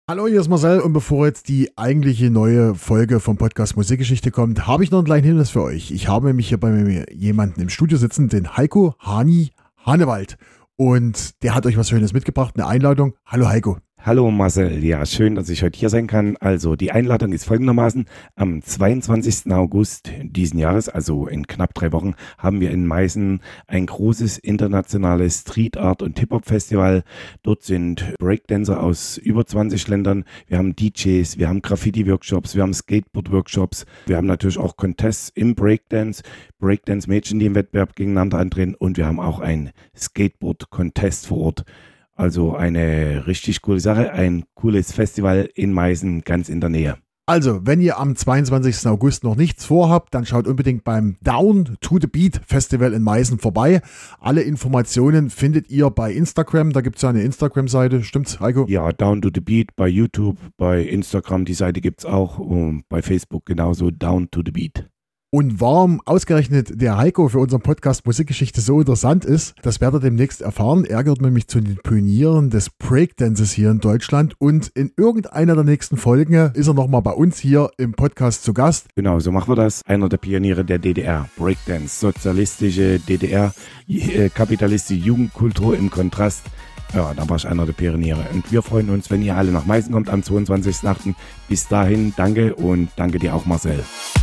Hallo, hier ist Marcel und bevor jetzt die eigentliche neue Folge vom Podcast Musikgeschichte kommt, habe ich noch einen kleinen Hinweis für euch. Ich habe nämlich hier bei mir jemanden im Studio sitzen, den Heiko Hani Hanewald, und der hat euch was Schönes mitgebracht, eine Einladung. Hallo Heiko. Hallo Marcel, ja schön, dass ich heute hier sein kann. Also die Einladung ist folgendermaßen: Am 22. August diesen Jahres, also in knapp 3 Wochen, haben wir in Meißen ein großes internationales Street Art und Hip-Hop Festival. Dort sind Breakdancer aus über 20 Ländern, wir haben DJs, wir haben Graffiti-Workshops, wir haben Skateboard-Workshops, wir haben natürlich auch Contests im Breakdance, Breakdance-Mädchen, die im Wettbewerb gegeneinander antreten, und wir haben auch ein Skateboard-Contest vor Ort. Also eine richtig coole Sache, ein cooles Festival in Meißen, ganz in der Nähe. Also, wenn ihr am 22. August noch nichts vorhabt, dann schaut unbedingt beim Down to the Beat Festival in Meißen vorbei. Alle Informationen findet ihr bei Instagram, da gibt es ja eine Instagram-Seite, stimmt's, Heiko? Ja, Down to the Beat bei YouTube, bei Instagram, die Seite gibt es auch, und bei Facebook genauso, Down to the Beat. Und warum ausgerechnet der Heiko für unseren Podcast Musikgeschichte so interessant ist, das werdet ihr demnächst erfahren. Er gehört nämlich zu den Pionieren des Breakdances hier in Deutschland, und in irgendeiner der nächsten Folgen ist er nochmal bei uns hier im Podcast zu Gast. Genau, so machen wir das. Einer der Pioniere der DDR, Breakdance, sozialistische DDR, kapitalistische Jugendkultur im Kontrast. Ja, da war ich einer der Pioniere. Und wir freuen uns, wenn ihr alle nach Meißen kommt am 22.8. Bis dahin, danke, und danke dir auch, Marcel.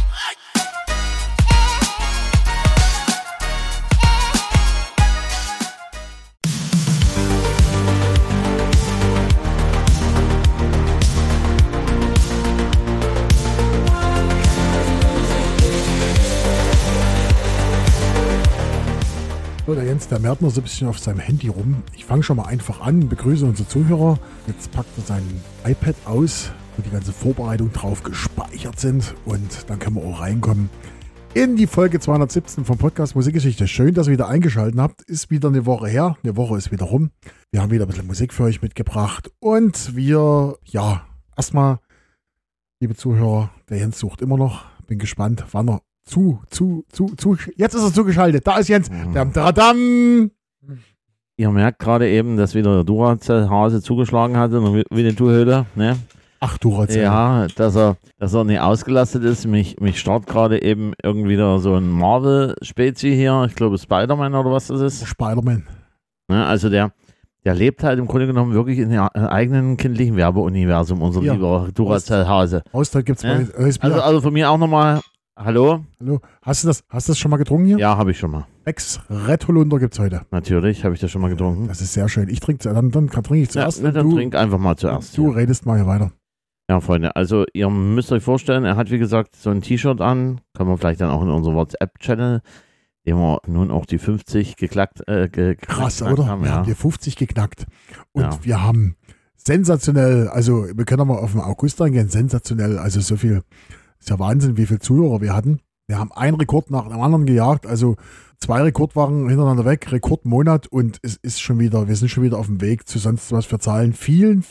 Der Jens, der merkt noch so ein bisschen auf seinem Handy rum. Ich fange schon mal einfach an, begrüße unsere Zuhörer. Jetzt packt er sein iPad aus, wo die ganze Vorbereitung drauf gespeichert sind, und dann können wir auch reinkommen in die Folge 217 vom Podcast Musikgeschichte. Schön, dass ihr wieder eingeschaltet habt. Ist wieder eine Woche her. Eine Woche ist wieder rum. Wir haben wieder ein bisschen Musik für euch mitgebracht, und wir, ja, erstmal, liebe Zuhörer, der Jens sucht immer noch. Bin gespannt, wann er jetzt ist er zugeschaltet. Da ist Jens. Dam. Ihr merkt gerade eben, dass wieder der Duracell-Hase zugeschlagen hat in der Winnetou-Höhle, ne? Ach, Duracell. Ja, dass er nicht ausgelastet ist. Mich starrt gerade eben irgendwie wieder so ein Marvel-Spezi hier. Ich glaube Spider-Man oder was das ist. Spider-Man. Ne? Also der lebt halt im Grunde genommen wirklich in dem eigenen kindlichen Werbeuniversum, unser lieber Duracell-Hase. Austausch gibt's bei also von mir auch nochmal. Hallo? Hallo. Hast du das schon mal getrunken hier? Ja, habe ich schon mal. Ex Red Holunder gibt's heute. Natürlich, habe ich das schon mal getrunken. Das ist sehr schön. Ich trinke, dann trinke ich zuerst. Ja, dann trink einfach mal zuerst. Du redest mal hier weiter. Ja, Freunde, also ihr müsst euch vorstellen, er hat wie gesagt so ein T-Shirt an, kann man vielleicht dann auch in unserem WhatsApp-Channel, den wir nun auch die 50 geknackt Krass, oder? haben. Wir haben die 50 geknackt. Und wir haben sensationell, also wir können mal auf den August eingehen, sensationell, also so viel. Ist ja Wahnsinn, wie viele Zuhörer wir hatten. Wir haben einen Rekord nach dem anderen gejagt, also 2 Rekordwochen hintereinander weg, Rekordmonat, und wir sind schon wieder auf dem Weg zu sonst was für Zahlen. Vielen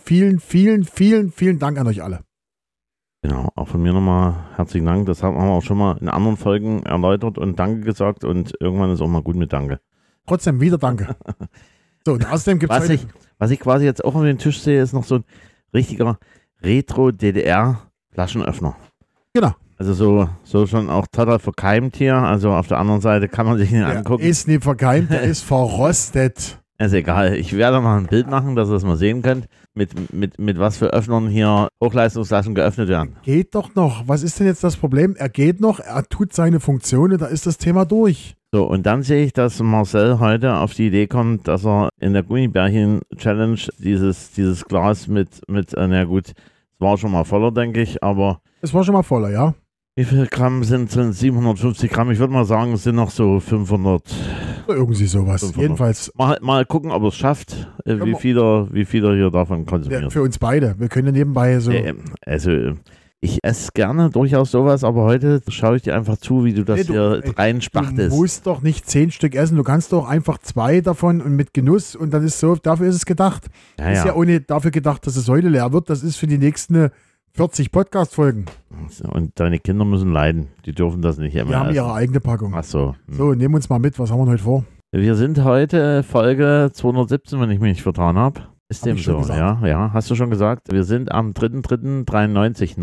Dank an euch alle. Genau, auch von mir nochmal herzlichen Dank. Das haben wir auch schon mal in anderen Folgen erläutert und Danke gesagt, und irgendwann ist auch mal gut mit Danke. Trotzdem wieder Danke. So, und außerdem gibt es was ich quasi jetzt auch auf den Tisch sehe, ist noch so ein richtiger Retro-DDR-Flaschenöffner. Genau. Also so schon auch total verkeimt hier. Also auf der anderen Seite kann man sich den angucken. Der ist nicht verkeimt, der ist verrostet. Ist egal. Ich werde mal ein Bild machen, dass ihr das mal sehen könnt, mit was für Öffnern hier Hochleistungsflaschen geöffnet werden. Geht doch noch. Was ist denn jetzt das Problem? Er geht noch, er tut seine Funktion, da ist das Thema durch. So, und dann sehe ich, dass Marcel heute auf die Idee kommt, dass er in der Gummibärchen-Challenge dieses Glas mit na gut, es war schon mal voller, denke ich, aber... Es war schon mal voller, ja. Wie viel Gramm sind es? 750 Gramm. Ich würde mal sagen, es sind noch so 500. Irgendwie sowas. 500. Jedenfalls. Mal gucken, ob er es schafft, wie viel er hier davon konsumiert. Ja, für uns beide. Wir können ja nebenbei so... Ich esse gerne durchaus sowas, aber heute schaue ich dir einfach zu, wie du das hier reinspachtest. Du musst doch nicht 10 Stück essen, du kannst doch einfach 2 davon und mit Genuss, und dann ist so, dafür ist es gedacht. Ja, ist ja ohne dafür gedacht, dass es heute leer wird, das ist für die nächsten 40 Podcast-Folgen. Und deine Kinder müssen leiden, die dürfen das nicht immer. Die haben ihre eigene Packung. Ach so. So, nehmen wir uns mal mit, was haben wir heute vor? Wir sind heute Folge 217, wenn ich mich nicht vertan habe. Ist dem so, ja. Hast du schon gesagt. Wir sind am 3.3.93,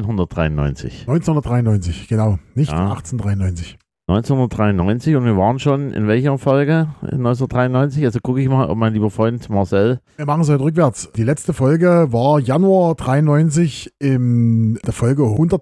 1993. 1993, genau. Nicht 1893. 1993 und wir waren schon in welcher Folge in 1993? Also gucke ich mal, ob mein lieber Freund Marcel. Wir machen es halt rückwärts. Die letzte Folge war Januar 93 in der Folge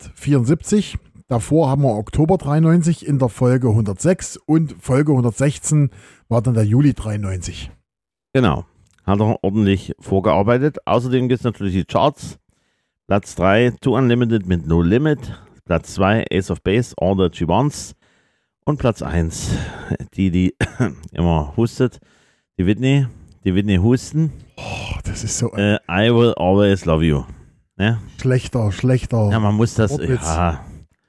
174. Davor haben wir Oktober 93 in der Folge 106 und Folge 116 war dann der Juli 93. Genau. Hat er ordentlich vorgearbeitet. Außerdem gibt es natürlich die Charts. Platz 3, Too Unlimited mit No Limit. Platz 2, Ace of Base, All That She Wants. Und Platz 1, die immer hustet, die Whitney Houston. Oh, das ist so I Will Always Love You. Ja? Schlechter. Ja, man muss das, ja.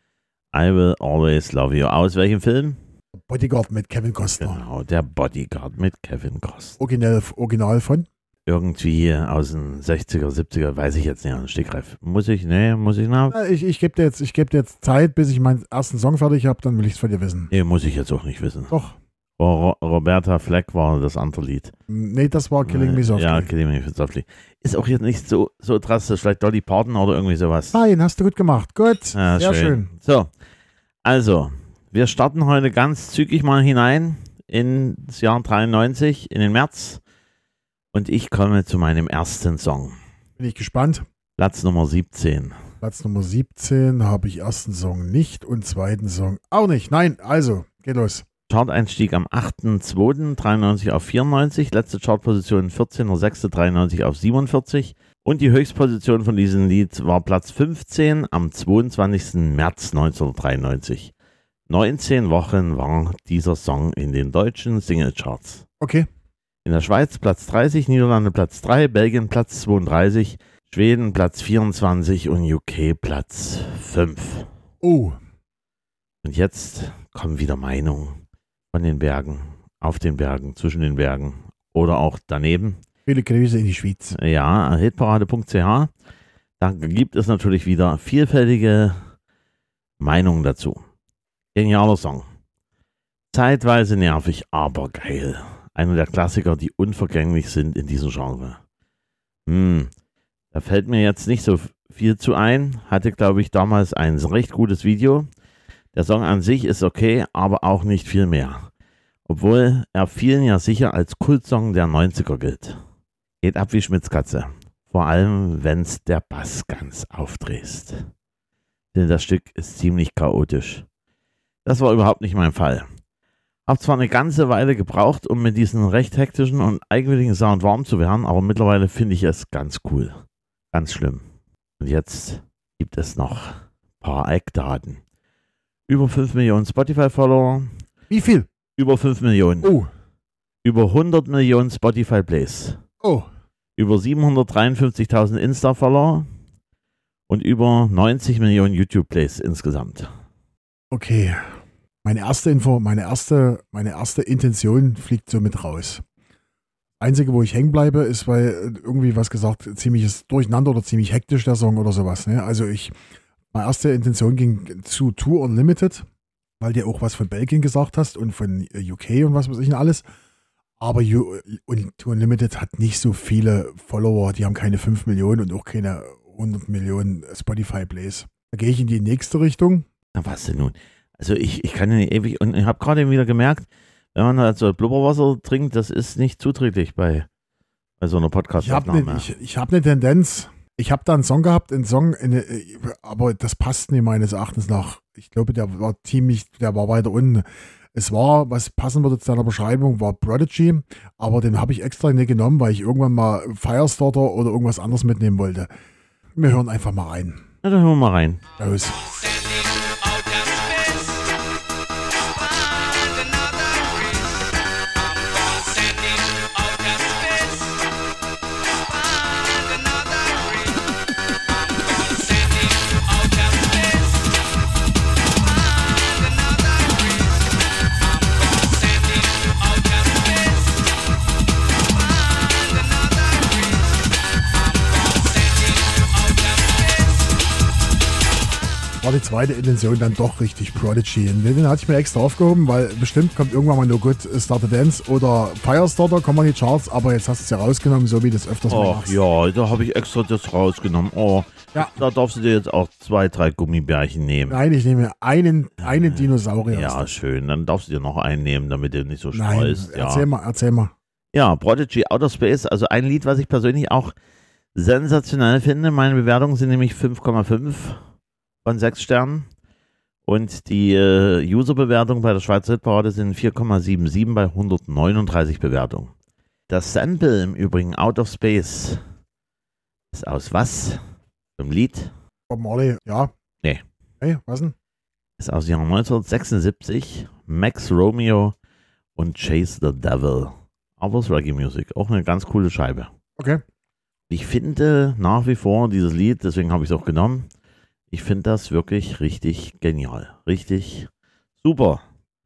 I Will Always Love You. Aus welchem Film? Bodyguard mit Kevin Costner. Genau, der Bodyguard mit Kevin Costner. Original von? Irgendwie aus den 60er, 70er, weiß ich jetzt nicht, an Stegreif. Muss ich nach? Ich gebe dir jetzt Zeit, bis ich meinen ersten Song fertig habe, dann will ich es von dir wissen. Nee, muss ich jetzt auch nicht wissen. Doch. Roberta Fleck war das andere Lied. Nee, das war Killing Me Softly. Ja, Killing Me Softly. Ist auch jetzt nicht so drastisch, vielleicht Dolly Parton oder irgendwie sowas. Nein, hast du gut gemacht. Gut, ja, sehr schön. So, also, wir starten heute ganz zügig mal hinein ins Jahr 93, in den März. Und ich komme zu meinem ersten Song. Bin ich gespannt. Platz Nummer 17. Platz Nummer 17 habe ich ersten Song nicht und zweiten Song auch nicht. Nein, also, geht los. Chart-Einstieg am 8.2.93 auf 94. Letzte Chartposition 14.06.93 auf 47. Und die Höchstposition von diesem Lied war Platz 15 am 22. März 1993. 19 Wochen war dieser Song in den deutschen Singlecharts. Okay. In der Schweiz Platz 30, Niederlande Platz 3, Belgien Platz 32, Schweden Platz 24 und UK Platz 5. Oh. Und jetzt kommen wieder Meinungen von den Bergen, auf den Bergen, zwischen den Bergen oder auch daneben. Viele Grüße in die Schweiz. Ja, hitparade.ch. Da gibt es natürlich wieder vielfältige Meinungen dazu. Genialer Song. Zeitweise nervig, aber geil. Einer der Klassiker, die unvergänglich sind in diesem Genre. Da fällt mir jetzt nicht so viel zu ein. Hatte, glaube ich, damals ein recht gutes Video. Der Song an sich ist okay, aber auch nicht viel mehr. Obwohl er vielen ja sicher als Kultsong der 90er gilt. Geht ab wie Schmitzkatze. Vor allem, wenn's der Bass ganz aufdrehst. Denn das Stück ist ziemlich chaotisch. Das war überhaupt nicht mein Fall. Hab zwar eine ganze Weile gebraucht, um mit diesem recht hektischen und eigenwilligen Sound warm zu werden, aber mittlerweile finde ich es ganz cool. Ganz schlimm. Und jetzt gibt es noch ein paar Eckdaten. Über 5 Millionen Spotify-Follower. Wie viel? Über 5 Millionen. Oh. Über 100 Millionen Spotify-Plays. Oh. Über 753.000 Insta-Follower. Und über 90 Millionen YouTube-Plays insgesamt. Okay. Meine erste Intention fliegt so mit raus. Einzige, wo ich hängen bleibe, ist, weil irgendwie was gesagt, ziemliches Durcheinander oder ziemlich hektisch der Song oder sowas. Ne? Also meine erste Intention ging zu Too Unlimited, weil du auch was von Belgien gesagt hast und von UK und was weiß ich und alles. Aber Too Unlimited hat nicht so viele Follower, die haben keine 5 Millionen und auch keine 100 Millionen Spotify-Plays. Da gehe ich in die nächste Richtung. Na was denn nun? Also ich kann ja nicht ewig, und ich habe gerade wieder gemerkt, wenn man halt so Blubberwasser trinkt, das ist nicht zuträglich bei so einer Podcast-Aufnahme. Ich habe eine Tendenz, ich habe da einen Song gehabt, aber das passt nicht meines Erachtens nach. Ich glaube, der war weiter unten. Es war, was passen würde zu deiner Beschreibung, war Prodigy, aber den habe ich extra nicht genommen, weil ich irgendwann mal Firestarter oder irgendwas anderes mitnehmen wollte. Wir hören einfach mal rein. Na, dann hören wir mal rein. Los. war die zweite Intention dann doch richtig Prodigy. Und den hatte ich mir extra aufgehoben, weil bestimmt kommt irgendwann mal No Good Start a Dance oder Firestarter, kommen in die Charts, aber jetzt hast du es ja rausgenommen, so wie das öfters mal machst. Ja, da habe ich extra das rausgenommen. Oh, ja. Da darfst du dir jetzt auch 2, 3 Gummibärchen nehmen. Nein, ich nehme einen Dinosaurier. Ja, schön. Dann darfst du dir noch einen nehmen, damit du nicht so Nein, streust. Ja. Erzähl mal. Ja, Prodigy, Outer Space, also ein Lied, was ich persönlich auch sensationell finde. Meine Bewertungen sind nämlich 5,5 von 6 Sternen. Und die User-Bewertungen bei der Schweizer Hitparade sind 4,77 bei 139 Bewertungen. Das Sample im Übrigen, Out of Space, ist aus was? Im Lied? Bob Marley, ja. Nee. Hey, was denn? Ist aus Jahr 1976, Max Romeo und Chase the Devil. Aber es Reggae Music, auch eine ganz coole Scheibe. Okay. Ich finde nach wie vor dieses Lied, deswegen habe ich es auch genommen, ich finde das wirklich richtig genial. Richtig super.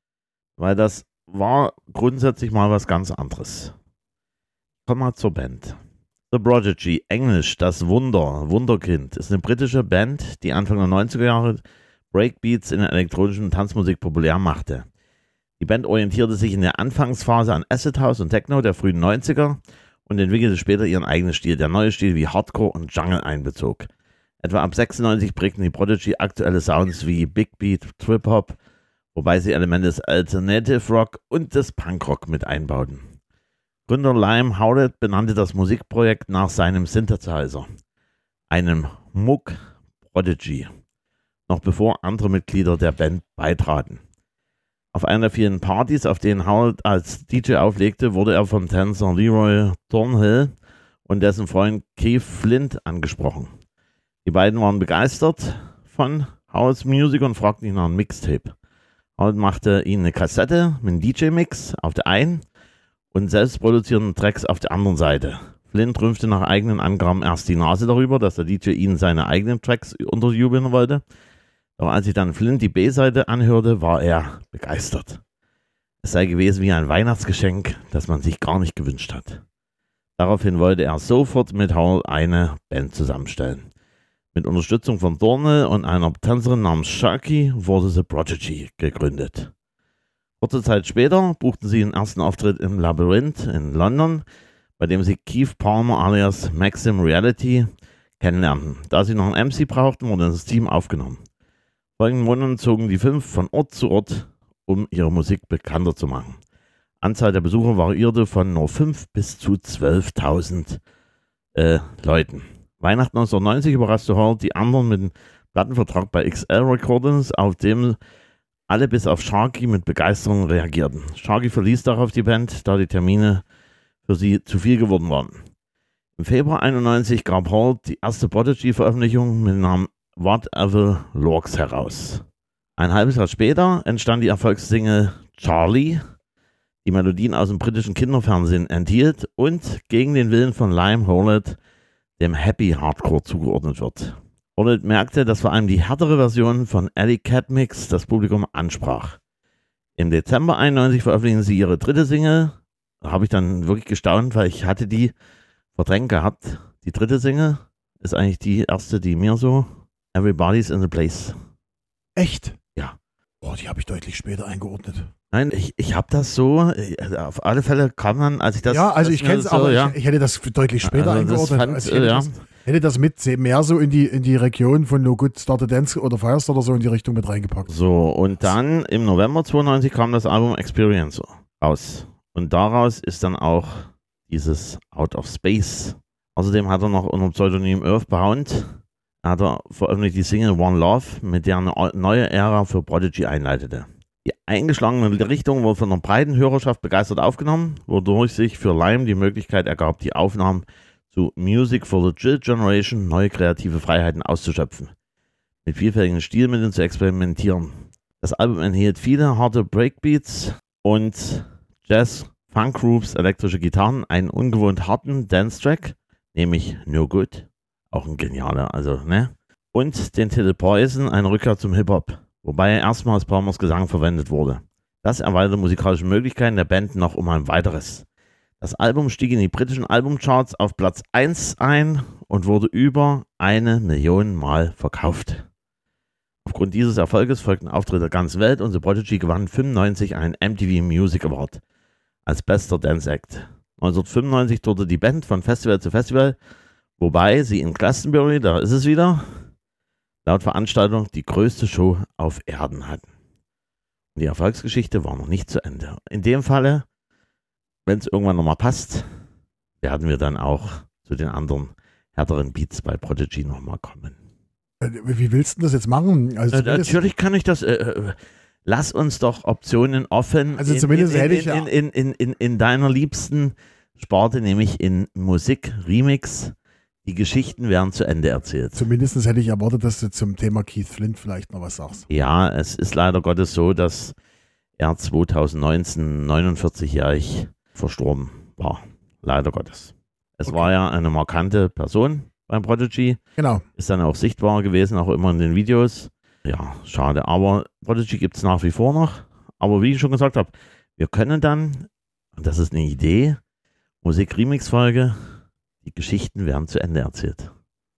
Weil das war grundsätzlich mal was ganz anderes. Kommen wir zur Band. The Prodigy, Englisch, das Wunderkind, ist eine britische Band, die Anfang der 90er Jahre Breakbeats in der elektronischen Tanzmusik populär machte. Die Band orientierte sich in der Anfangsphase an Acid House und Techno der frühen 90er und entwickelte später ihren eigenen Stil, der neue Stil wie Hardcore und Jungle einbezog. Etwa ab 96 prägten die Prodigy aktuelle Sounds wie Big Beat, Trip Hop, wobei sie Elemente des Alternative Rock und des Punkrock mit einbauten. Gründer Liam Howlett benannte das Musikprojekt nach seinem Synthesizer, einem Moog Prodigy, noch bevor andere Mitglieder der Band beitraten. Auf einer der vielen Partys, auf denen Howlett als DJ auflegte, wurde er vom Tänzer Leroy Thornhill und dessen Freund Keith Flint angesprochen. Die beiden waren begeistert von Howletts Musik und fragten ihn nach einem Mixtape. Howlett machte ihnen eine Kassette mit einem DJ-Mix auf der einen und selbst produzierten Tracks auf der anderen Seite. Flint rümpfte nach eigenen Angaben erst die Nase darüber, dass der DJ ihnen seine eigenen Tracks unterjubeln wollte. Doch als sich dann Flint die B-Seite anhörte, war er begeistert. Es sei gewesen wie ein Weihnachtsgeschenk, das man sich gar nicht gewünscht hat. Daraufhin wollte er sofort mit Howlett eine Band zusammenstellen. Mit Unterstützung von Thornhill und einer Tänzerin namens Sharky wurde The Prodigy gegründet. Kurze Zeit später buchten sie den ersten Auftritt im Labyrinth in London, bei dem sie Keith Palmer alias Maxim Reality kennenlernten. Da sie noch einen MC brauchten, wurde das Team aufgenommen. Folgenden Monaten zogen die 5 von Ort zu Ort, um ihre Musik bekannter zu machen. Anzahl der Besucher variierte von nur 5 bis zu 12.000 Leuten. Weihnachten 1990 überraschte Howlett die anderen mit einem Plattenvertrag bei XL Recordings, auf dem alle bis auf Sharky mit Begeisterung reagierten. Sharky verließ darauf die Band, da die Termine für sie zu viel geworden waren. Im Februar 1991 gab Howlett die erste Prodigy-Veröffentlichung mit dem Namen Whatever Lurks heraus. Ein halbes Jahr später entstand die Erfolgssingle Charlie, die Melodien aus dem britischen Kinderfernsehen enthielt und gegen den Willen von Liam Howlett dem Happy Hardcore zugeordnet wird. Howlett merkte, dass vor allem die härtere Version von Alley Cat Mix das Publikum ansprach. Im Dezember 1991 veröffentlichten sie ihre dritte Single. Da habe ich dann wirklich gestaunt, weil ich hatte die verdrängt gehabt. Die dritte Single ist eigentlich die erste, die mir so Everybody's in the Place. Echt? Ja. Boah, die habe ich deutlich später eingeordnet. Nein, ich habe das so, auf alle Fälle kam dann, als ich das... Ja, also ich kenne es, so, aber ja. ich hätte das deutlich später eingeordnet. Hätte das mit mehr so in die Region von No Good Start a Dance oder Firestarter so in die Richtung mit reingepackt. So, und dann im November 92 kam das Album Experience raus. Und daraus ist dann auch dieses Out of Space. Außerdem hat er noch unter dem Pseudonym Earthbound veröffentlicht die Single One Love, mit der eine neue Ära für Prodigy einleitete. Die eingeschlagene Richtung wurde von einer breiten Hörerschaft begeistert aufgenommen, wodurch sich für Liam die Möglichkeit ergab, die Aufnahmen zu Music for the Chill Generation neue kreative Freiheiten auszuschöpfen, mit vielfältigen Stilmitteln zu experimentieren. Das Album enthielt viele harte Breakbeats und Jazz, Funk Groups, elektrische Gitarren, einen ungewohnt harten Dance-Track, nämlich No Good, auch ein genialer, und den Titel Poison, eine Rückkehr zum Hip-Hop, wobei erstmals Palmers Gesang verwendet wurde. Das erweiterte musikalische Möglichkeiten der Band noch um ein weiteres. Das Album stieg in die britischen Albumcharts auf Platz 1 ein und wurde über 1 Million Mal verkauft. Aufgrund dieses Erfolges folgten Auftritte der ganzen Welt und The Prodigy gewann 1995 einen MTV Music Award als bester Dance Act. 1995 tourte die Band von Festival zu Festival, wobei sie in Glastonbury, da ist es wieder, laut Veranstaltung die größte Show auf Erden hatten. Und die Erfolgsgeschichte war noch nicht zu Ende. In dem Falle, wenn es irgendwann nochmal passt, werden wir dann auch zu den anderen härteren Beats bei Prodigy nochmal kommen. Wie willst du das jetzt machen? Also natürlich kann ich das. Lass uns doch Optionen offen. Also zumindest hätte ich in deiner liebsten Sparte, nämlich in Musik, Remix. Die Geschichten werden zu Ende erzählt. Zumindest hätte ich erwartet, dass du zum Thema Keith Flint vielleicht noch was sagst. Ja, es ist leider Gottes so, dass er 2019 49-jährig verstorben war. Leider Gottes. Es war ja eine markante Person beim Prodigy. Genau. Ist dann auch sichtbar gewesen, auch immer in den Videos. Ja, schade. Aber Prodigy gibt es nach wie vor noch. Aber wie ich schon gesagt habe, wir können dann, und das ist eine Idee, Musik-Remix-Folge, die Geschichten werden zu Ende erzählt.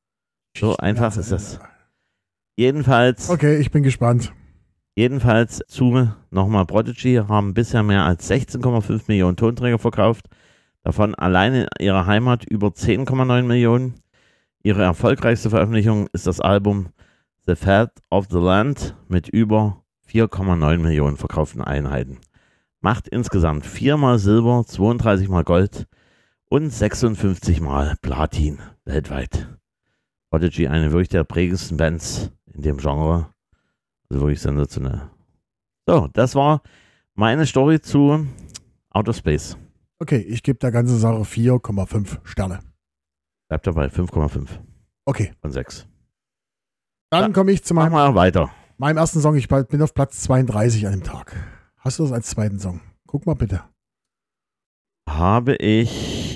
So einfach ist das. Jedenfalls. Okay, ich bin gespannt. Jedenfalls zu nochmal Prodigy haben bisher mehr als 16,5 Millionen Tonträger verkauft. Davon alleine in ihrer Heimat über 10,9 Millionen. Ihre erfolgreichste Veröffentlichung ist das Album The Fat of the Land mit über 4,9 Millionen verkauften Einheiten. Macht insgesamt 4-mal Silber, 32-mal Gold und 56-mal Platin weltweit. Prodigy, eine wirklich der prägendsten Bands in dem Genre. Also wirklich sensationell. So, das war meine Story zu Outer Space. Okay, ich gebe der ganzen Sache 4,5 Sterne. Bleibt dabei, 5,5. Okay. Von 6. Dann komme ich zu meinem ersten Song. Ich bin auf Platz 32 an dem Tag. Hast du das als zweiten Song? Guck mal bitte. Habe ich...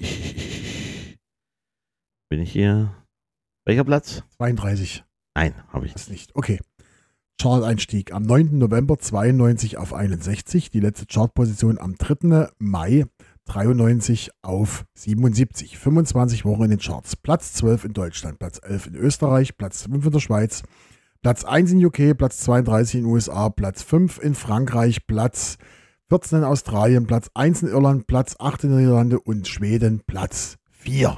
Bin ich hier? Welcher Platz? 32. Nein, habe ich das nicht. Okay. Chart-Einstieg am 9. November 92 auf 61. Die letzte Chartposition am 3. Mai 93 auf 77. 25 Wochen in den Charts. Platz 12 in Deutschland, Platz 11 in Österreich, Platz 5 in der Schweiz, Platz 1 in UK, Platz 32 in den USA, Platz 5 in Frankreich, Platz 14 in Australien, Platz 1 in Irland, Platz 8 in den Niederlande und Schweden, Platz 4.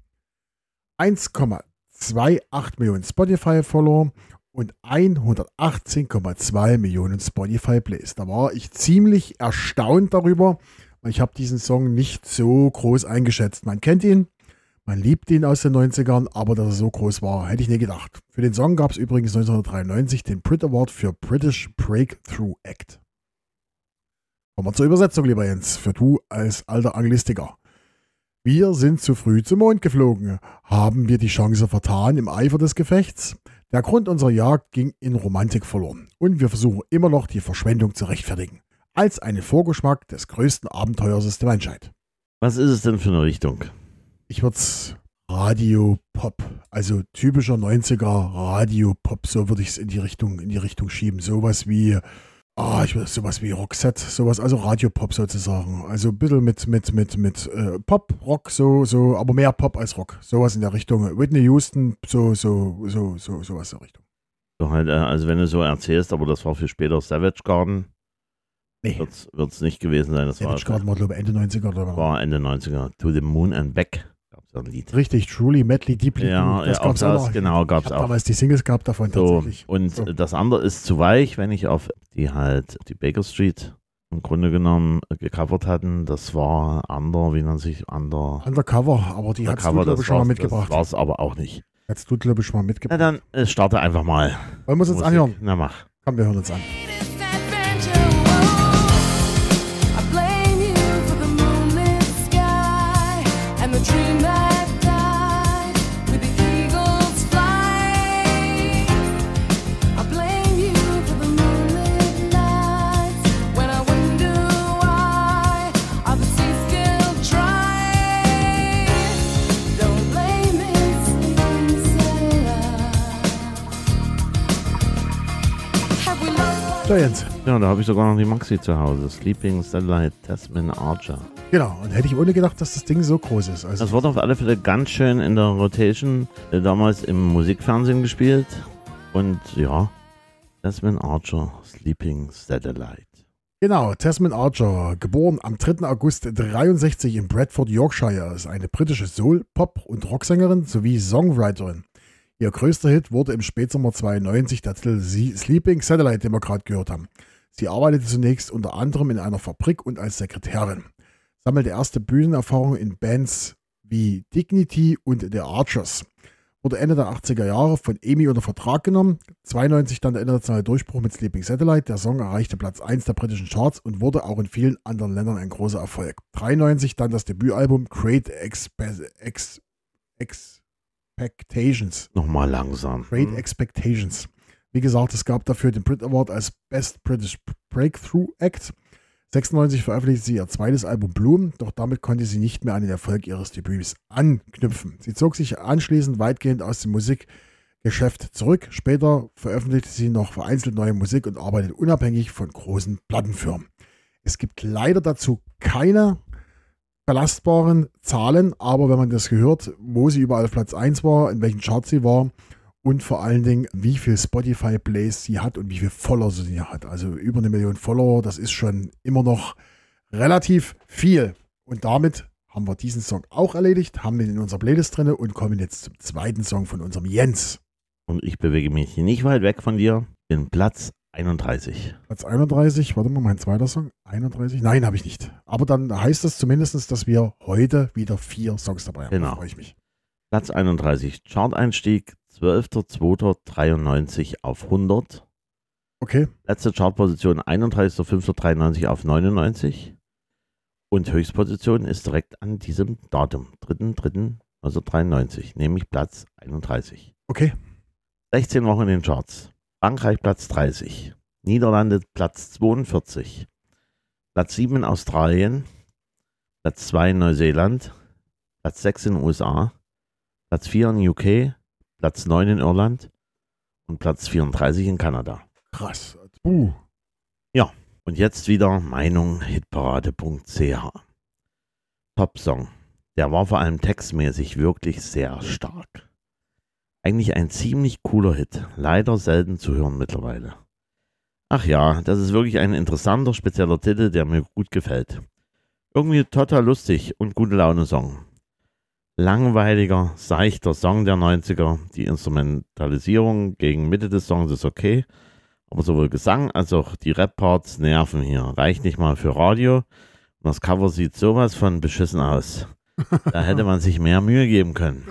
1,28 Millionen Spotify-Follower und 118,2 Millionen Spotify-Plays. Da war ich ziemlich erstaunt darüber. Ich habe diesen Song nicht so groß eingeschätzt. Man kennt ihn, man liebt ihn aus den 90ern, aber dass er so groß war, hätte ich nie gedacht. Für den Song gab es übrigens 1993 den Brit Award für British Breakthrough Act. Kommen wir zur Übersetzung, lieber Jens, für du als alter Anglistiker. Wir sind zu früh zum Mond geflogen. Haben wir die Chance vertan im Eifer des Gefechts? Der Grund unserer Jagd ging in Romantik verloren. Und wir versuchen immer noch, die Verschwendung zu rechtfertigen. Als einen Vorgeschmack des größten Abenteuers der Menschheit. Was ist es denn für eine Richtung? Ich würde es Radio-Pop, also typischer 90er Radio-Pop, so würde ich es in die Richtung schieben. Sowas wie Roxette, sowas, also Radio-Pop sozusagen. Also ein bisschen mit Pop, Rock, so, aber mehr Pop als Rock. Sowas in der Richtung. Whitney Houston, sowas in der Richtung. So halt, also wenn du so erzählst, aber das war für später Savage Garden. Nee. Wird es nicht gewesen sein. Das Savage Garden war, glaube ich, Ende 90er. Oder war Ende 90er. To the Moon and Back gab es ein Lied. Richtig, Truly, Madly, Deeply. Ja, das gab es auch. Genau, gab es auch. Damals die Singles gab davon tatsächlich. Und das andere ist zu weich, wenn ich auf die Baker Street im Grunde genommen gecovert hatten. Das war Undercover, aber die hast du, glaube ich, schon mal mitgebracht. Das war es aber auch nicht. Hast du, glaube ich, schon mal mitgebracht. Na dann starte einfach mal. Wollen wir uns jetzt anhören? Na mach. Komm, wir hören uns an. Jens. Ja, da habe ich sogar noch die Maxi zu Hause. Sleeping Satellite Tasman Archer. Genau, und hätte ich ohne gedacht, dass das Ding so groß ist. Also das wurde auf alle Fälle ganz schön in der Rotation damals im Musikfernsehen gespielt. Und ja, Desmond Archer, Sleeping Satellite. Genau, Desmond Archer, geboren am 3. August 1963 in Bradford, Yorkshire, ist eine britische Soul-, Pop- und Rocksängerin sowie Songwriterin. Ihr größter Hit wurde im Spätsommer 92 der Titel Sleeping Satellite, den wir gerade gehört haben. Sie arbeitete zunächst unter anderem in einer Fabrik und als Sekretärin. Sammelte erste Bühnenerfahrungen in Bands wie Dignity und The Archers. Wurde Ende der 80er Jahre von EMI unter Vertrag genommen. 92 dann der internationale Durchbruch mit Sleeping Satellite. Der Song erreichte Platz 1 der britischen Charts und wurde auch in vielen anderen Ländern ein großer Erfolg. 93 dann das Debütalbum Great Expectations. Nochmal langsam. Great Expectations. Wie gesagt, es gab dafür den Brit Award als Best British Breakthrough Act. 96 veröffentlichte sie ihr zweites Album Bloom, doch damit konnte sie nicht mehr an den Erfolg ihres Debüts anknüpfen. Sie zog sich anschließend weitgehend aus dem Musikgeschäft zurück. Später veröffentlichte sie noch vereinzelt neue Musik und arbeitet unabhängig von großen Plattenfirmen. Es gibt leider dazu keine belastbaren Zahlen, aber wenn man das gehört, wo sie überall auf Platz 1 war, in welchen Charts sie war und vor allen Dingen, wie viel Spotify-Plays sie hat und wie viel Follower sie hat. Also über 1 Million Follower, das ist schon immer noch relativ viel. Und damit haben wir diesen Song auch erledigt, haben ihn in unserer Playlist drin und kommen jetzt zum zweiten Song von unserem Jens. Und ich bewege mich nicht weit weg von dir, in Platz 31. Platz 31, warte mal, mein zweiter Song, 31? Nein, habe ich nicht. Aber dann heißt das zumindest, dass wir heute wieder 4 Songs dabei haben. Genau. Da freue ich mich. Platz 31, Chart-Einstieg, 12.02.93 auf 100. Okay. Letzte Chartposition 31.05.93 auf 99. Und Höchstposition ist direkt an diesem Datum, 3.03.1993, nämlich Platz 31. Okay. 16 Wochen in den Charts. Frankreich Platz 30. Niederlande Platz 42. Platz 7 in Australien. Platz 2 in Neuseeland. Platz 6 in den USA. Platz 4 in UK. Platz 9 in Irland. Und Platz 34 in Kanada. Krass. Ja, und jetzt wieder Meinung hitparade.ch. Top-Song. Der war vor allem textmäßig wirklich sehr stark. Eigentlich ein ziemlich cooler Hit. Leider selten zu hören mittlerweile. Ach ja, das ist wirklich ein interessanter, spezieller Titel, der mir gut gefällt. Irgendwie total lustig und gute Laune-Song. Langweiliger, seichter Song der 90er. Die Instrumentalisierung gegen Mitte des Songs ist okay. Aber sowohl Gesang als auch die Rap-Parts nerven hier. Reicht nicht mal für Radio. Und das Cover sieht sowas von beschissen aus. Da hätte man sich mehr Mühe geben können.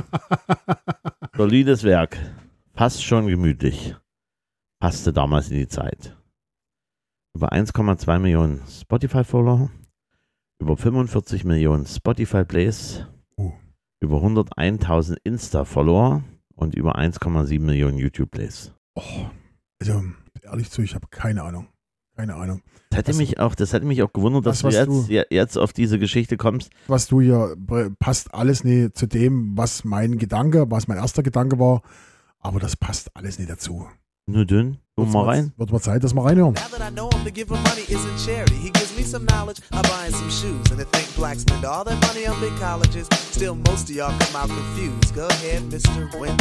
Solides Werk. Fast schon gemütlich. Passte damals in die Zeit. Über 1,2 Millionen Spotify-Follower. Über 45 Millionen Spotify-Plays. Über 101.000 Insta-Follower. Und über 1,7 Millionen YouTube-Plays. Oh, also ehrlich zu, ich habe keine Ahnung. Keine Ahnung. Das hätte mich auch gewundert, dass du jetzt auf diese Geschichte kommst. Was du hier passt alles nicht zu dem, was mein erster Gedanke war. Aber das passt alles nicht dazu. Nur dünn, guck mal rein. Wird mal Zeit, dass wir reinhören. Now that I know him, the giver money isn't charity. He gives me some knowledge, I buy him some shoes. And to think blacks spend all their money on big colleges. Still, most of y'all come out confused. Go ahead, Mr. Win.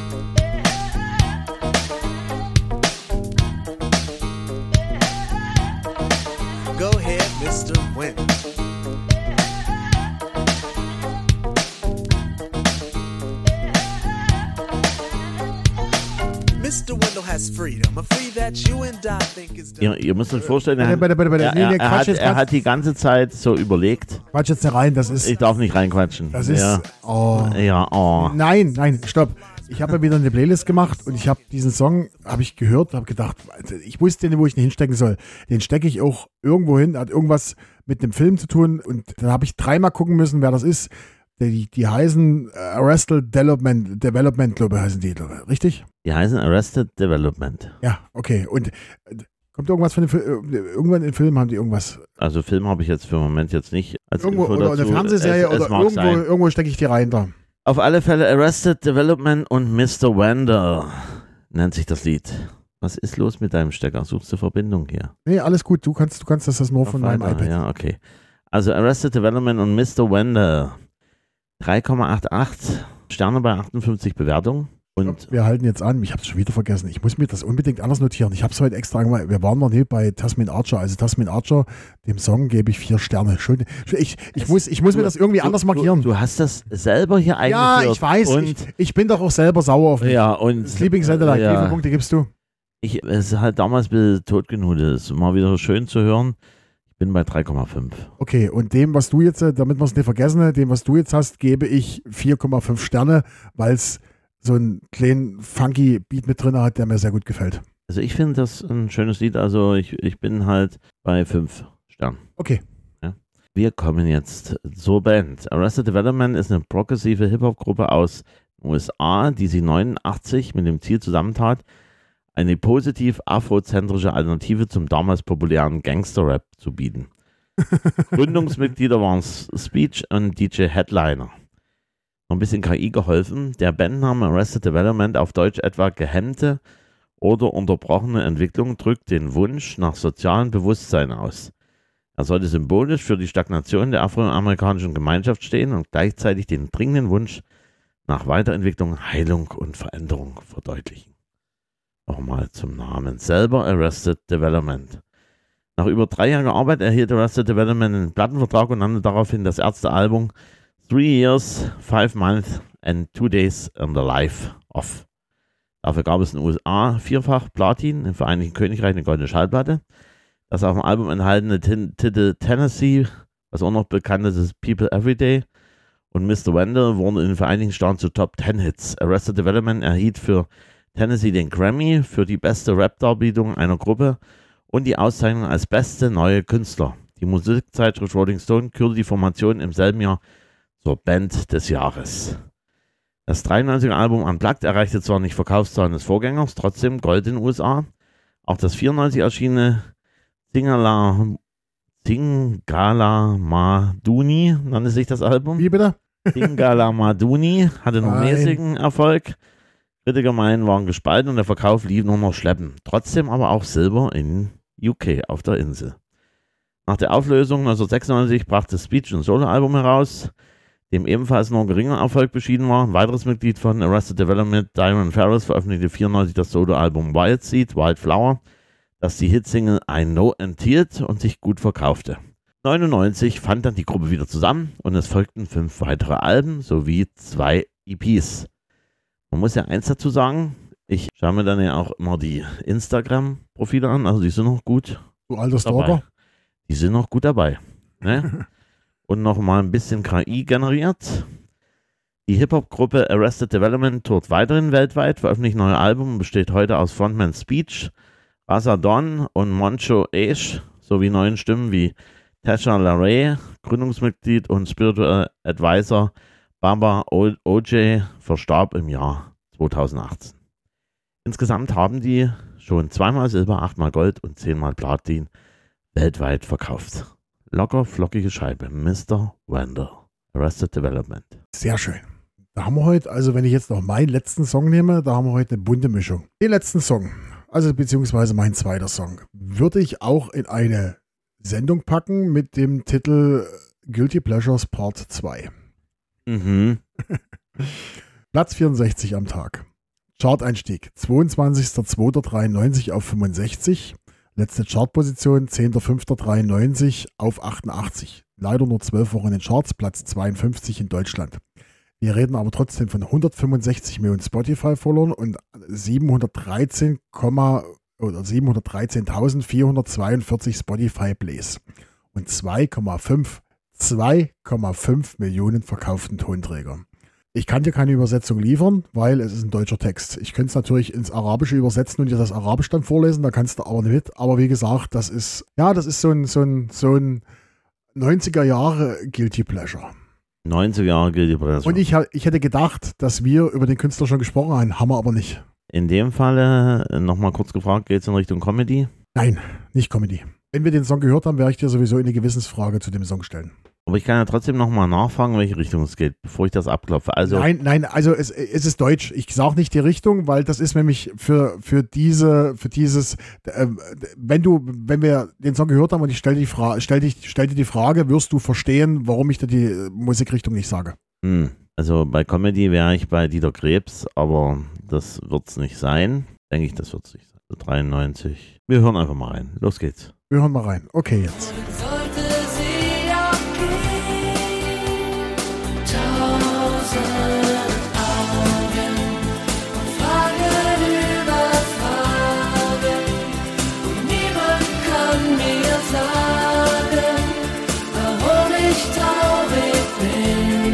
Go ahead, Mr. Win. Mr. Wendell has freedom, a free that you and I think is Ihr müsst euch vorstellen, er hat die ganze Zeit so überlegt. Quatsch jetzt nicht rein, das ist... Ich darf nicht reinquatschen. Das ist... Ja. Oh. Ja, oh. Nein, stopp. Ich habe ja wieder eine Playlist gemacht und ich habe diesen Song, habe ich gehört, habe gedacht, ich wusste nicht, wo ich ihn hinstecken soll. Den stecke ich auch irgendwo hin, hat irgendwas mit einem Film zu tun und dann habe ich 3-mal gucken müssen, wer das ist. Die heißen Arrested Development, glaube ich, heißen die, richtig? Die heißen Arrested Development. Ja, okay. Und kommt irgendwas von dem Film? Irgendwann im Film haben die irgendwas. Also Film habe ich jetzt für den Moment jetzt nicht. Als irgendwo Info oder dazu. eine Fernsehserie oder irgendwo stecke ich die rein da. Auf alle Fälle Arrested Development und Mr. Wendell nennt sich das Lied. Was ist los mit deinem Stecker? Suchst du Verbindung hier? Nee, alles gut. Du kannst das nur von meinem iPad. Ja, okay. Also Arrested Development und Mr. Wendell. 3,88 Sterne bei 58 Bewertungen. Und Wir halten jetzt an, ich habe es schon wieder vergessen. Ich muss mir das unbedingt anders notieren. Ich habe es heute extra gemacht. Wir waren noch nie bei Tasmin Archer. Also Tasmin Archer, dem Song gebe ich 4 Sterne. Ich muss mir das irgendwie anders markieren. Du hast das selber hier Ja, eingeführt. ich weiß. Und, Ich bin doch auch selber sauer auf mich. ja, und Sleeping Satellite, wie viele Punkte gibst du? es ist halt damals ein bisschen totgenudelt. Es ist mal wieder schön zu hören. Ich bin bei 3,5. Okay, und dem, was du jetzt, damit wir es nicht vergessen, dem, was du jetzt hast, gebe ich 4,5 Sterne, weil es so einen kleinen funky Beat mit drin hat, der mir sehr gut gefällt. Also ich finde das ein schönes Lied. Also ich bin halt bei 5 Sternen. Okay. Wir kommen jetzt zur Band. Arrested Development ist eine progressive Hip-Hop-Gruppe aus den USA, die sie 89 mit dem Ziel zusammentat, eine positiv afrozentrische Alternative zum damals populären Gangster-Rap zu bieten. Gründungsmitglieder waren Speech und DJ Headliner. Noch ein bisschen KI geholfen. Der Bandname Arrested Development, auf Deutsch etwa gehemmte oder unterbrochene Entwicklung, drückt den Wunsch nach sozialem Bewusstsein aus. Er sollte symbolisch für die Stagnation der afroamerikanischen Gemeinschaft stehen und gleichzeitig den dringenden Wunsch nach Weiterentwicklung, Heilung und Veränderung verdeutlichen. Nochmal zum Namen selber, Arrested Development. Nach über 3 Jahren Arbeit erhielt Arrested Development einen Plattenvertrag und nannte daraufhin das erste Album 3 Years, 5 Months and 2 Days in the Life of. Dafür gab es in den USA 4-fach Platin, im Vereinigten Königreich eine goldene Schallplatte. Das auf dem Album enthaltene Titel Tennessee, was auch noch bekannt ist, ist People Everyday, und Mr. Wendell wurden in den Vereinigten Staaten zu Top 10 Hits. Arrested Development erhielt für Tennessee den Grammy für die beste Rap-Darbietung einer Gruppe und die Auszeichnung als beste neue Künstler. Die Musikzeitschrift Rolling Stone kürte die Formation im selben Jahr zur Band des Jahres. Das 93er Album Unplugged erreichte zwar nicht Verkaufszahlen des Vorgängers, trotzdem Gold in den USA. Auch das 94 erschienene Singala Maduni nannte sich das Album. Wie bitte? Singala Maduni hatte nur Nein. mäßigen Erfolg. Kritiker meinen, waren gespalten und der Verkauf lief nur noch schleppen. Trotzdem aber auch Silber in UK auf der Insel. Nach der Auflösung 1996 brachte Speech ein Soloalbum heraus, dem ebenfalls nur geringer Erfolg beschieden war. Ein weiteres Mitglied von Arrested Development, Diamond Ferris, veröffentlichte 94 das Soloalbum Wild Seed, Wildflower, das die Hitsingle I Know enthielt und sich gut verkaufte. 1999 fand dann die Gruppe wieder zusammen und es folgten 5 weitere Alben sowie 2 EPs. Man muss ja eins dazu sagen, ich schaue mir dann ja auch immer die Instagram-Profile an, also die sind noch gut Du alter dabei. Stalker. Die sind noch gut dabei. Ne? Und nochmal ein bisschen KI generiert. Die Hip-Hop-Gruppe Arrested Development tourt weiterhin weltweit, veröffentlicht neue Alben und besteht heute aus Frontman Speech, Rasa Don und Moncho Ace sowie neuen Stimmen wie Tasha LaRae, Gründungsmitglied und Spiritual Advisor Baba OJ verstarb im Jahr 2018. Insgesamt haben die schon 2-mal Silber, 8-mal Gold und 10-mal Platin weltweit verkauft. Locker, flockige Scheibe. Mr. Wendell. Arrested Development. Sehr schön. Da haben wir heute, also wenn ich jetzt noch meinen letzten Song nehme, da haben wir heute eine bunte Mischung. Den letzten Song, also beziehungsweise mein zweiter Song, würde ich auch in eine Sendung packen mit dem Titel Guilty Pleasures Part 2. Mhm. Platz 64 am Tag. Chart-Einstieg 22.02.93 auf 65. Letzte Chartposition 10.05.93 auf 88. Leider nur 12 Wochen in den Charts, Platz 52 in Deutschland. Wir reden aber trotzdem von 165 Millionen Spotify-Followern und 713.442 Spotify-Plays und 2,5 Millionen verkauften Tonträgern. Ich kann dir keine Übersetzung liefern, weil es ist ein deutscher Text. Ich könnte es natürlich ins Arabische übersetzen und dir das Arabisch dann vorlesen, da kannst du aber nicht mit. Aber wie gesagt, das ist so ein 90er Jahre Guilty Pleasure. 90er Jahre Guilty Pleasure. Und ich hätte gedacht, dass wir über den Künstler schon gesprochen haben wir aber nicht. In dem Falle, nochmal kurz gefragt, geht es in Richtung Comedy? Nein, nicht Comedy. Wenn wir den Song gehört haben, werde ich dir sowieso eine Gewissensfrage zu dem Song stellen. Aber ich kann ja trotzdem nochmal nachfragen, welche Richtung es geht, bevor ich das abklopfe. Also, Nein, also es ist Deutsch. Ich sage nicht die Richtung, weil das ist nämlich für dieses, wenn wir den Song gehört haben und ich stell dir die Frage, wirst du verstehen, warum ich dir die Musikrichtung nicht sage. Also bei Comedy wäre ich bei Dieter Krebs, aber das wird es nicht sein. Denke ich, das wird es nicht sein. So 93. Wir hören einfach mal rein. Los geht's. Wir hören mal rein. Okay, jetzt. Sollte sie auch gehen, 1000 Augen und Fragen über Fragen und niemand kann mir sagen, warum ich traurig bin.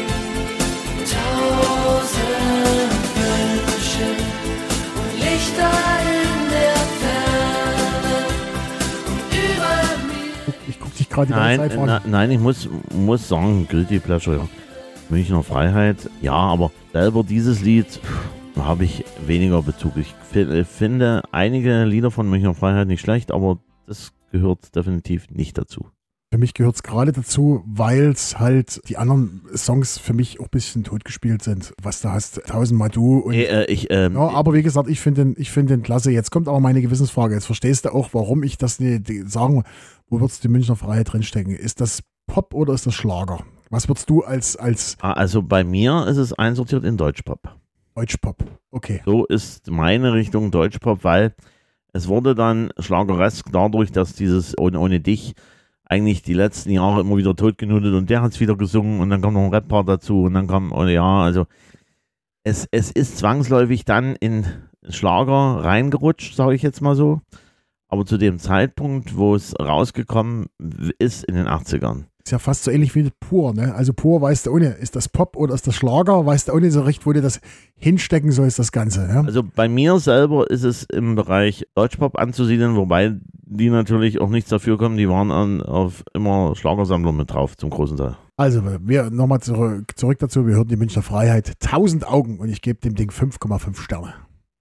1000 Wünsche und Lichter in der Ferne und über mir. Ich gucke dich gerade die ganze Zeit an. Nein, ich muss sagen, Guilty Pleasure, ja. Münchner Freiheit, ja, aber selber dieses Lied habe ich weniger Bezug. Ich finde einige Lieder von Münchner Freiheit nicht schlecht, aber das gehört definitiv nicht dazu. Für mich gehört es gerade dazu, weil es halt die anderen Songs für mich auch ein bisschen totgespielt sind. Was du hast, 1000 Mal du. Und ja, aber wie gesagt, ich finde den klasse. Jetzt kommt aber meine Gewissensfrage. Jetzt verstehst du auch, warum ich das nicht sagen, wo würdest du die Münchner Freiheit drinstecken? Ist das Pop oder ist das Schlager? Was würdest du als Also bei mir ist es einsortiert in Deutschpop. Deutschpop? Okay. So ist meine Richtung Deutschpop, weil es wurde dann schlageresk dadurch, dass dieses Ohne dich eigentlich die letzten Jahre immer wieder totgenutet und der hat es wieder gesungen und dann kam noch ein Rap-Part dazu und dann kam, also es ist zwangsläufig dann in Schlager reingerutscht, sage ich jetzt mal so. Aber zu dem Zeitpunkt, wo es rausgekommen ist, in den 80ern. Ist ja fast so ähnlich wie mit Pur, ne? Also Pur weißt du ohne, ist das Pop oder ist das Schlager? Weißt du auch nicht so recht, wo du das hinstecken sollst, das Ganze. Ja? Also bei mir selber ist es im Bereich Deutschpop anzusiedeln, wobei die natürlich auch nichts dafür kommen, die waren auf immer Schlagersammlung mit drauf, zum großen Teil. Also wir nochmal zurück dazu, wir hörten die Münchner Freiheit, 1000 Augen und ich gebe dem Ding 5,5 Sterne.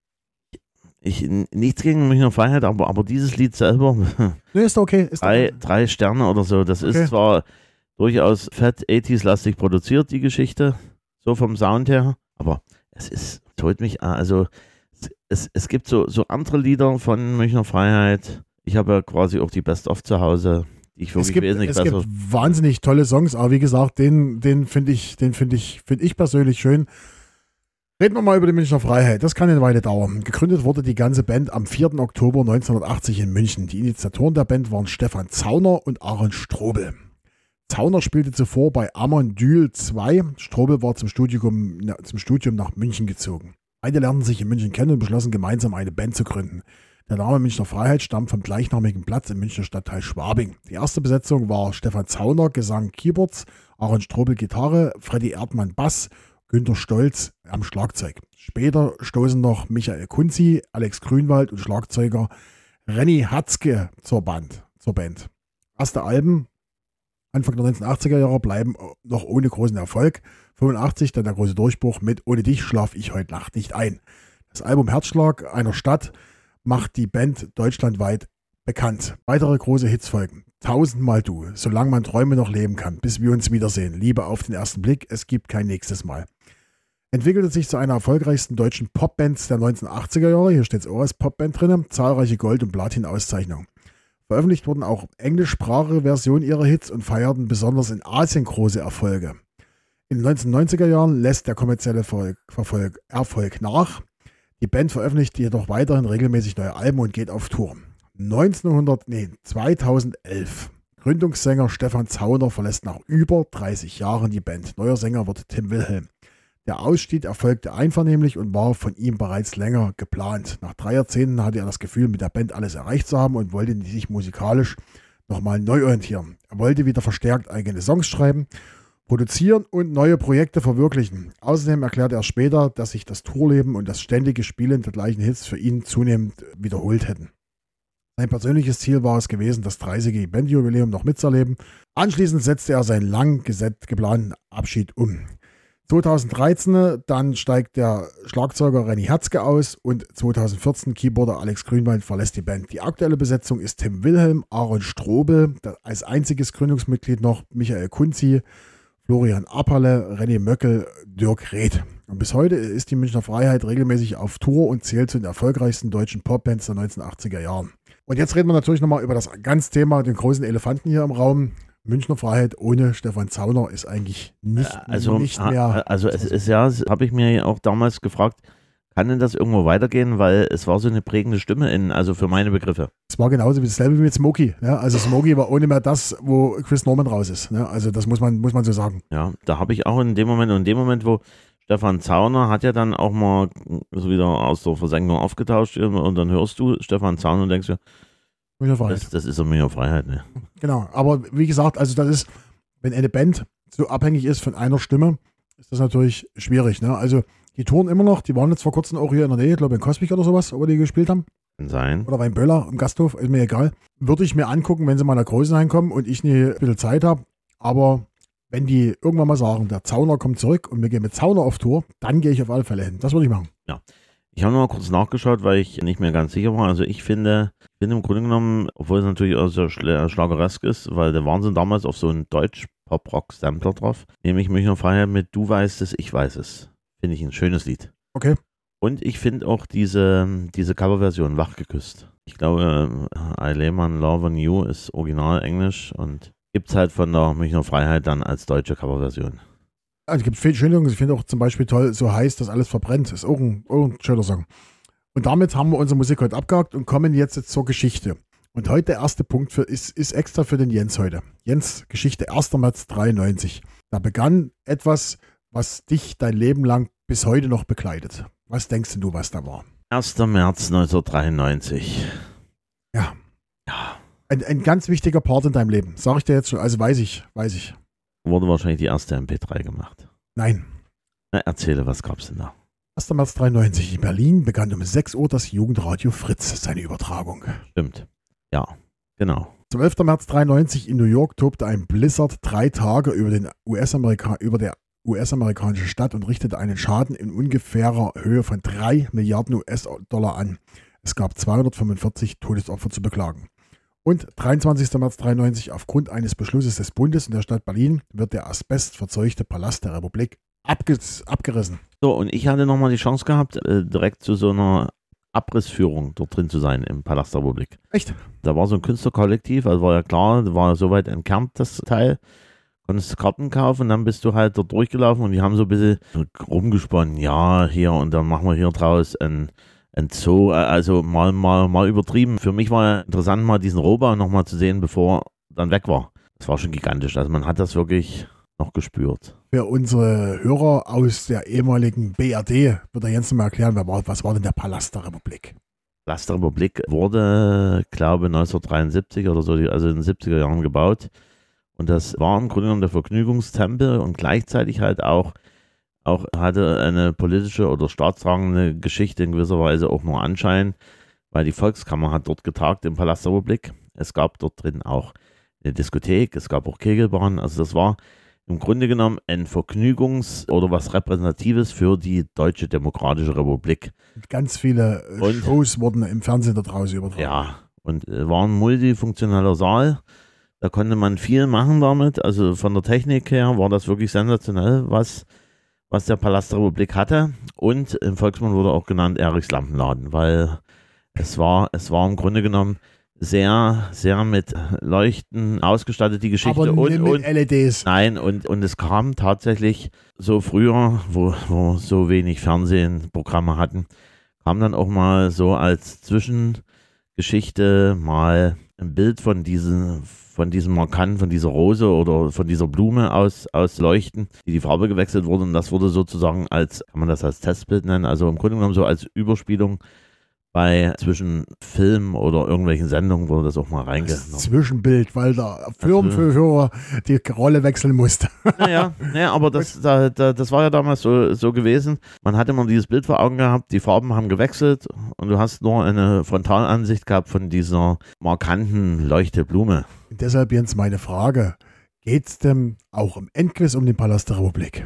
Nichts gegen Münchner Freiheit, aber dieses Lied selber, nee, ist okay. Ist drei Sterne oder so, das okay. Ist zwar durchaus fett 80s-lastig produziert, die Geschichte, so vom Sound her, aber es holt mich an, also es gibt so andere Lieder von Münchner Freiheit, ich habe ja quasi auch die Best-of zu Hause, die ich wirklich wesentlich besser. Es gibt wahnsinnig tolle Songs, aber wie gesagt, den finde ich persönlich schön. Reden wir mal über die Münchner Freiheit. Das kann eine Weile dauern. Gegründet wurde die ganze Band am 4. Oktober 1980 in München. Die Initiatoren der Band waren Stefan Zauner und Aaron Strobel. Zauner spielte zuvor bei Amondyl 2. Strobel war zum Studium nach München gezogen. Beide lernten sich in München kennen und beschlossen gemeinsam eine Band zu gründen. Der Name Münchner Freiheit stammt vom gleichnamigen Platz im Münchner Stadtteil Schwabing. Die erste Besetzung war Stefan Zauner, Gesang, Keyboards, Aaron Strobel, Gitarre, Freddy Erdmann, Bass, Günter Stolz am Schlagzeug. Später stoßen noch Michael Kunzi, Alex Grünwald und Schlagzeuger Renny Hatzke zur Band. Erste Alben Anfang der 1980er Jahre bleiben noch ohne großen Erfolg. 85 dann der große Durchbruch mit Ohne dich schlaf ich heute Nacht nicht ein. Das Album Herzschlag einer Stadt macht die Band deutschlandweit bekannt. Weitere große Hits folgen. 1000 Mal du, solange man Träume noch leben kann, bis wir uns wiedersehen. Liebe auf den ersten Blick, es gibt kein nächstes Mal. Entwickelte sich zu einer erfolgreichsten deutschen Popbands der 1980er Jahre. Hier steht es auch als Popband drin. Zahlreiche Gold- und Platin-Auszeichnungen. Veröffentlicht wurden auch englischsprachige Versionen ihrer Hits und feierten besonders in Asien große Erfolge. In den 1990er Jahren lässt der kommerzielle Erfolg nach. Die Band veröffentlicht jedoch weiterhin regelmäßig neue Alben und geht auf Tour. 2011. Gründungssänger Stefan Zauner verlässt nach über 30 Jahren die Band. Neuer Sänger wird Tim Wilhelm. Der Ausstieg erfolgte einvernehmlich und war von ihm bereits länger geplant. Nach 3 Jahrzehnten hatte er das Gefühl, mit der Band alles erreicht zu haben und wollte sich musikalisch nochmal neu orientieren. Er wollte wieder verstärkt eigene Songs schreiben, produzieren und neue Projekte verwirklichen. Außerdem erklärte er später, dass sich das Tourleben und das ständige Spielen der gleichen Hits für ihn zunehmend wiederholt hätten. Sein persönliches Ziel war es gewesen, das 30-jährige Bandjubiläum noch mitzuerleben. Anschließend setzte er seinen lang geplanten Abschied um. 2013 dann steigt der Schlagzeuger Renny Hatzke aus und 2014 Keyboarder Alex Grünwald verlässt die Band. Die aktuelle Besetzung ist Tim Wilhelm, Aaron Strobel, als einziges Gründungsmitglied noch Michael Kunzi, Florian Apperle, René Möckel, Dirk Reth. Und bis heute ist die Münchner Freiheit regelmäßig auf Tour und zählt zu den erfolgreichsten deutschen Popbands der 1980er Jahren. Und jetzt reden wir natürlich nochmal über das ganze Thema, den großen Elefanten hier im Raum. Münchner Freiheit ohne Stefan Zauner ist eigentlich nicht mehr. Also es ist ja, habe ich mir auch damals gefragt, kann denn das irgendwo weitergehen, weil es war so eine prägende Stimme also für meine Begriffe. Es war genauso wie dasselbe wie mit Smokey. Ja? Also Smokey war ohne mehr das, wo Chris Norman raus ist. Ne? Also das muss man so sagen. Ja, da habe ich auch in dem Moment, wo Stefan Zauner hat ja dann auch mal so wieder aus der Versenkung aufgetauscht und dann hörst du Stefan Zauner und denkst dir, das ist doch Münchner Freiheit. Ne? Genau, aber wie gesagt, also das ist, wenn eine Band so abhängig ist von einer Stimme, ist das natürlich schwierig. Ne? Also die touren immer noch, die waren jetzt vor kurzem auch hier in der Nähe, ich glaube in Coswig oder sowas, wo die gespielt haben. Kann sein. Oder bei Böller im Gasthof, ist mir egal. Würde ich mir angucken, wenn sie mal nach Großenhain kommen und ich ein bisschen Zeit habe. Aber wenn die irgendwann mal sagen, der Zauner kommt zurück und wir gehen mit Zauner auf Tour, dann gehe ich auf alle Fälle hin. Das würde ich machen. Ja. Ich habe noch mal kurz nachgeschaut, weil ich nicht mehr ganz sicher war. Also ich finde im Grunde genommen, obwohl es natürlich auch so schlageresk ist, weil der Wahnsinn damals auf so einen Deutsch-Pop-Rock-Sampler drauf, nämlich Münchner Freiheit mit Du weißt es, ich weiß es. Finde ich ein schönes Lied. Okay. Und ich finde auch diese Coverversion Wach geküsst. Ich glaube, I Lay My Love on You ist original Englisch und gibt es halt von der Münchner Freiheit dann als deutsche Coverversion. Also es gibt viele schöne Songs. Ich finde auch zum Beispiel toll, so heiß, dass alles verbrennt. Ist auch ein schöner Song. Und damit haben wir unsere Musik heute abgehakt und kommen jetzt zur Geschichte. Und heute der erste Punkt ist extra für den Jens heute. Jens, Geschichte 1. März 93. Da begann etwas, was dich dein Leben lang bis heute noch begleitet. Was denkst du, was da war? 1. März 1993. Ja. Ein ganz wichtiger Part in deinem Leben. Sag ich dir jetzt schon, also weiß ich. Wurde wahrscheinlich die erste MP3 gemacht. Nein. Na, erzähle, was gab's denn da? 1. März 93 in Berlin begann um 6 Uhr das Jugendradio Fritz seine Übertragung. Stimmt. Ja, genau. 12. März 93 in New York tobte ein Blizzard 3 Tage über der US-amerikanischen Stadt und richtete einen Schaden in ungefährer Höhe von 3 Milliarden US-Dollar an. Es gab 245 Todesopfer zu beklagen. Und 23. März 93 aufgrund eines Beschlusses des Bundes in der Stadt Berlin wird der asbestverzeuchte Palast der Republik abgerissen. So, und ich hatte nochmal die Chance gehabt, direkt zu so einer Abrissführung dort drin zu sein im Palast der Republik. Echt? Da war so ein Künstlerkollektiv, also war ja klar, war so weit entkernt das Teil. Konntest Karten kaufen und dann bist du halt dort durchgelaufen und die haben so ein bisschen rumgesponnen, ja, hier und dann machen wir hier draus ein Zoo, also mal übertrieben. Für mich war ja interessant, mal diesen Rohbau nochmal zu sehen, bevor er dann weg war. Das war schon gigantisch, also man hat das wirklich noch gespürt. Für unsere Hörer aus der ehemaligen BRD wird der Jens mal erklären, was war denn der Palast der Republik? Palast der Republik wurde, glaube ich, 1973 oder so, also in den 70er Jahren gebaut. Und das war im Grunde genommen der Vergnügungstempel und gleichzeitig halt auch hatte eine politische oder staatstragende Geschichte in gewisser Weise auch nur Anschein, weil die Volkskammer hat dort getagt im Palast der Republik. Es gab dort drin auch eine Diskothek, es gab auch Kegelbahnen. Also das war im Grunde genommen ein oder was Repräsentatives für die Deutsche Demokratische Republik. Ganz viele Shows wurden im Fernsehen da draußen übertragen. Ja, und war ein multifunktioneller Saal. Da konnte man viel machen damit. Also von der Technik her war das wirklich sensationell, was der Palast der Republik hatte. Und im Volksmund wurde auch genannt Erichs Lampenladen, weil es war im Grunde genommen sehr, sehr mit Leuchten ausgestattet, die Geschichte. Aber und mit LEDs. Nein, und es kam tatsächlich so früher, wo so wenig Fernsehprogramme hatten, kam dann auch mal so als Zwischengeschichte mal ein Bild von diesem Markant, von dieser Rose oder von dieser Blume ausleuchten, die Farbe gewechselt wurde. Und das wurde sozusagen kann man das als Testbild nennen, also im Grunde genommen so als Überspielung zwischen Film oder irgendwelchen Sendungen wurde das auch mal reingenommen. Zwischenbild, weil der Firmenführer die Rolle wechseln musste. Naja, aber das war ja damals so gewesen. Man hat immer dieses Bild vor Augen gehabt, die Farben haben gewechselt und du hast nur eine Frontalansicht gehabt von dieser markanten Leuchteblume. Und deshalb, Jens, meine Frage, geht es denn auch im Endquiz um den Palast der Republik?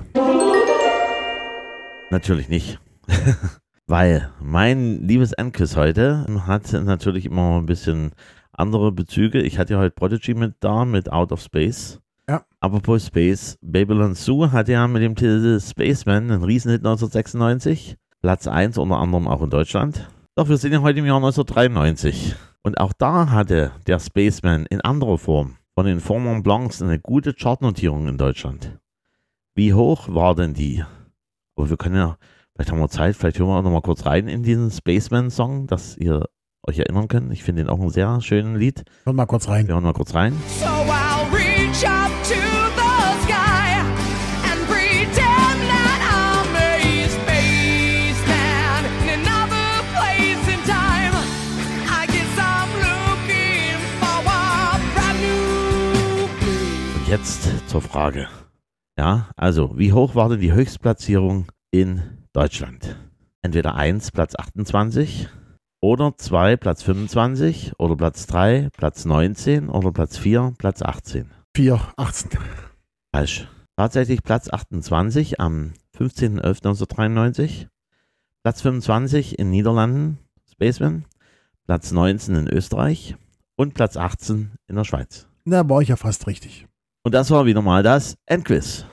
Natürlich nicht. Weil mein liebes Endquiz heute hat natürlich immer ein bisschen andere Bezüge. Ich hatte ja heute Prodigy mit Out of Space. Ja. Apropos Space, Babylon Zoo hatte ja mit dem Titel Spaceman einen Riesenhit 1996. Platz 1 unter anderem auch in Deutschland. Doch wir sind ja heute im Jahr 1993. Und auch da hatte der Spaceman in anderer Form von den Four Mont Blancs eine gute Chartnotierung in Deutschland. Wie hoch war denn die? Aber wir können ja, vielleicht haben wir Zeit, vielleicht hören wir auch noch mal kurz rein in diesen Spaceman-Song, dass ihr euch erinnern könnt. Ich finde den auch ein sehr schönes Lied. Hören mal kurz rein. Wir hören mal kurz rein. So I'll reach up to the sky and pretend that I'm a spaceman in another place in time. I guess I'm looking for a brand new place. Und jetzt zur Frage. Ja, also, wie hoch war denn die Höchstplatzierung in Deutschland? Entweder 1, Platz 28, oder 2, Platz 25, oder Platz 3, Platz 19, oder Platz 4, Platz 18. 4, 18. Falsch. Tatsächlich Platz 28 am 15.11.1993, Platz 25 in Niederlanden, Spaceman, Platz 19 in Österreich und Platz 18 in der Schweiz. Na, war ich ja fast richtig. Und das war wieder mal das Endquiz.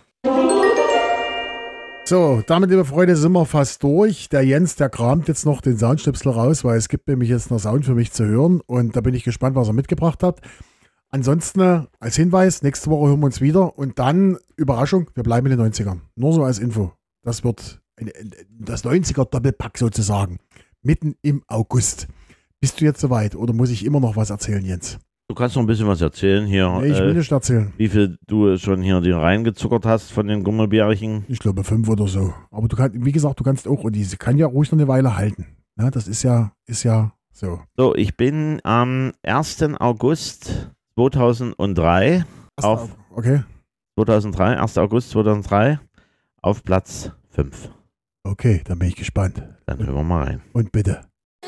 So, damit, liebe Freunde, sind wir fast durch. Der Jens, der kramt jetzt noch den Soundstöpsel raus, weil es gibt nämlich jetzt noch Sound für mich zu hören. Und da bin ich gespannt, was er mitgebracht hat. Ansonsten als Hinweis, nächste Woche hören wir uns wieder. Und dann, Überraschung, wir bleiben in den 90ern. Nur so als Info. Das wird das 90er-Doppelpack sozusagen. Mitten im August. Bist du jetzt soweit oder muss ich immer noch was erzählen, Jens? Du kannst noch ein bisschen was erzählen hier. Nee, ich will nicht erzählen. Wie viel du schon hier dir reingezuckert hast von den Gummibärchen. Ich glaube 5 oder so. Aber du kannst, wie gesagt, du kannst auch, und diese kann ja ruhig noch eine Weile halten. Ja, das ist ja so. So, ich bin am 1. August 2003 auf Okay. 1. August 2003 auf Platz 5. Okay, dann bin ich gespannt. Dann hören wir mal rein. Und bitte.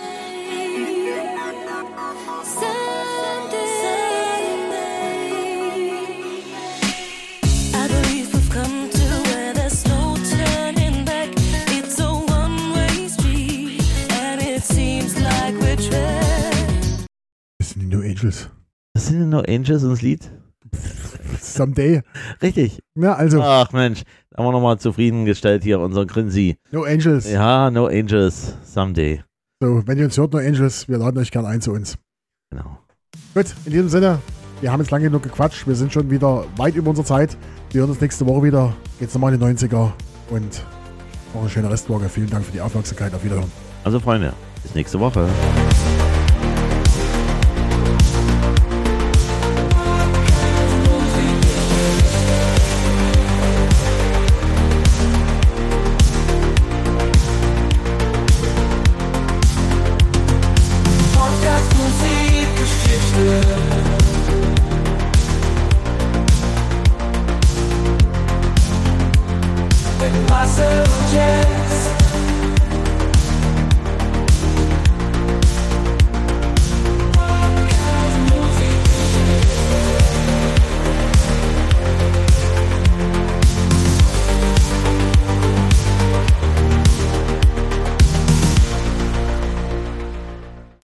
I believe we've come to where there's no turning back. It's a one-way street, and it seems like we're trapped. Das sind die No Angels. Das sind No Angels ins Lied? Someday. Richtig. Ja, also, Ach Mensch, da haben wir nochmal zufriedengestellt hier, unseren Grinsi. No Angels. Ja, No Angels, someday. So, wenn ihr uns hört, No Angels, wir laden euch gern ein zu uns. Genau. Gut, in diesem Sinne, wir haben jetzt lange genug gequatscht. Wir sind schon wieder weit über unserer Zeit. Wir hören uns nächste Woche wieder. Geht's nochmal in die 90er und noch eine schöne Restwoche. Vielen Dank für die Aufmerksamkeit. Auf Wiederhören. Also Freunde, bis nächste Woche.